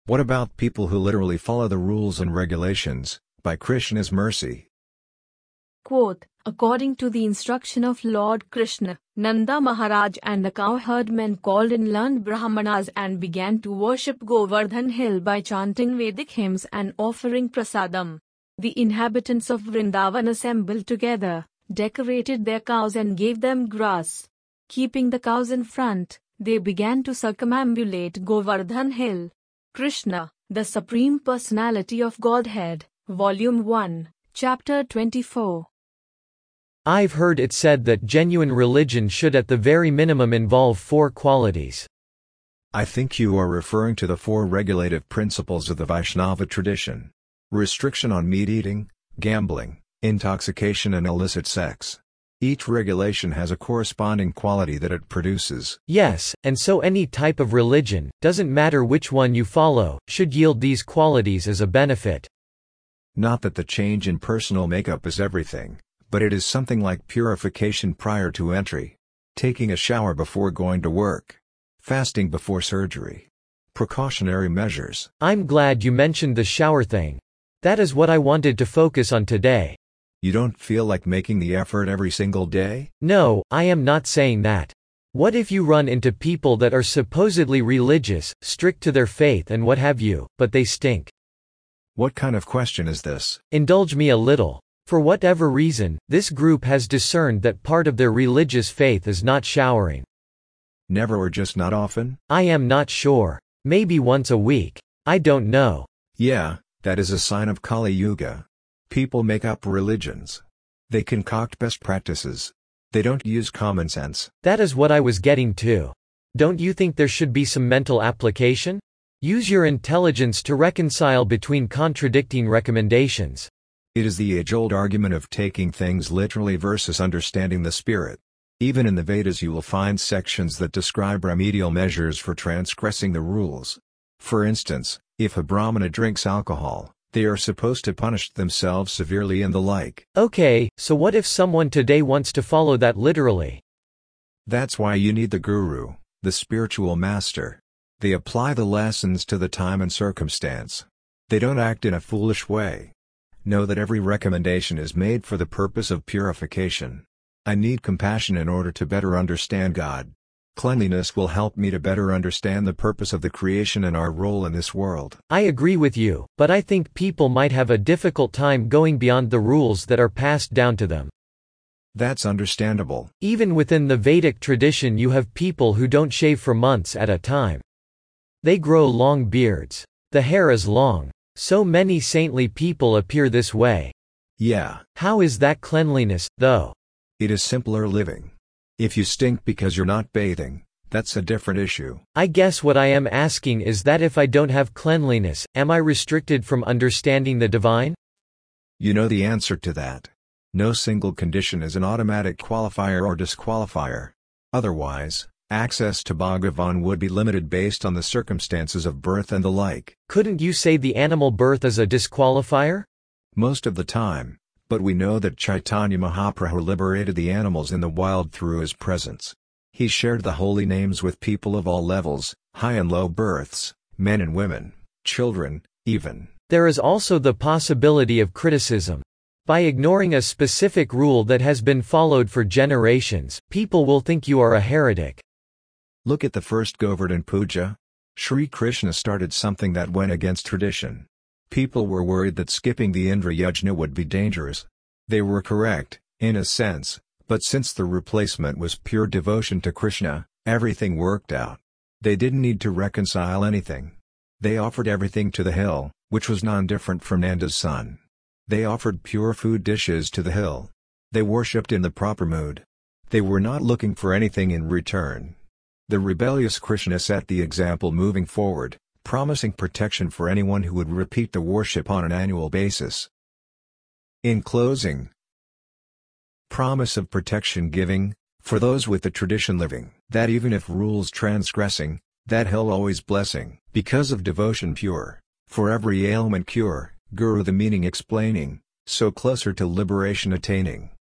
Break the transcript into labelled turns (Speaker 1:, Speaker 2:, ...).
Speaker 1: What about people who literally follow the rules and regulations, by Krishna's mercy?
Speaker 2: Quote, according to the instruction of Lord Krishna, Nanda Maharaj and the cowherd men called in learned Brahmanas and began to worship Govardhan hill by chanting Vedic hymns and offering prasadam. The inhabitants of Vrindavan assembled together, decorated their cows and gave them grass. Keeping the cows in front, they began to circumambulate Govardhan hill. Krishna, the Supreme Personality of Godhead, Volume 1, Chapter 24.
Speaker 3: I've heard it said that genuine religion should at the very minimum involve 4 qualities.
Speaker 1: I think you are referring to the 4 regulative principles of the Vaishnava tradition. Restriction on meat eating, gambling, intoxication and illicit sex. Each regulation has a corresponding quality that it produces.
Speaker 3: Yes, and so any type of religion, doesn't matter which one you follow, should yield these qualities as a benefit.
Speaker 1: Not that the change in personal makeup is everything, but it is something like purification prior to entry. Taking a shower before going to work. Fasting before surgery. Precautionary measures.
Speaker 3: I'm glad you mentioned the shower thing. That is what I wanted to focus on today.
Speaker 1: You don't feel like making the effort every single day?
Speaker 3: No, I am not saying that. What if you run into people that are supposedly religious, strict to their faith and what have you, but they stink?
Speaker 1: What kind of question is this?
Speaker 3: Indulge me a little. For whatever reason, this group has discerned that part of their religious faith is not showering.
Speaker 1: Never or just not often?
Speaker 3: I am not sure. Maybe once a week. I don't know.
Speaker 1: Yeah, that is a sign of Kali Yuga. People make up religions. They concoct best practices. They don't use common sense.
Speaker 3: That is what I was getting to. Don't you think there should be some mental application? Use your intelligence to reconcile between contradicting recommendations.
Speaker 1: It is the age-old argument of taking things literally versus understanding the spirit. Even in the Vedas you will find sections that describe remedial measures for transgressing the rules. For instance, if a brahmana drinks alcohol, they are supposed to punish themselves severely and the like.
Speaker 3: Okay, so what if someone today wants to follow that literally?
Speaker 1: That's why you need the guru, the spiritual master. They apply the lessons to the time and circumstance. They don't act in a foolish way. Know that every recommendation is made for the purpose of purification. I need compassion in order to better understand God. Cleanliness will help me to better understand the purpose of the creation and our role in this world.
Speaker 3: I agree with you, but I think people might have a difficult time going beyond the rules that are passed down to them.
Speaker 1: That's understandable.
Speaker 3: Even within the Vedic tradition you have people who don't shave for months at a time. They grow long beards. The hair is long. So many saintly people appear this way.
Speaker 1: Yeah.
Speaker 3: How is that cleanliness, though?
Speaker 1: It is simpler living. If you stink because you're not bathing, that's a different issue.
Speaker 3: I guess what I am asking is that if I don't have cleanliness, am I restricted from understanding the divine?
Speaker 1: You know the answer to that. No single condition is an automatic qualifier or disqualifier. Otherwise, access to Bhagavan would be limited based on the circumstances of birth and the like.
Speaker 3: Couldn't you say the animal birth is a disqualifier?
Speaker 1: Most of the time, but we know that Chaitanya Mahaprabhu liberated the animals in the wild through his presence. He shared the holy names with people of all levels, high and low births, men and women, children, even.
Speaker 3: There is also the possibility of criticism. By ignoring a specific rule that has been followed for generations, people will think you are a heretic.
Speaker 1: Look at the first Govardhan Puja. Sri Krishna started something that went against tradition. People were worried that skipping the Indra Yajna would be dangerous. They were correct, in a sense, but since the replacement was pure devotion to Krishna, everything worked out. They didn't need to reconcile anything. They offered everything to the hill, which was non-different from Nanda's son. They offered pure food dishes to the hill. They worshipped in the proper mood. They were not looking for anything in return. The rebellious Krishna set the example moving forward, promising protection for anyone who would repeat the worship on an annual basis. In closing, promise of protection giving, for those with the tradition living, that even if rules transgressing, that hill always blessing, because of devotion pure, for every ailment cure, Guru the meaning explaining, so closer to liberation attaining.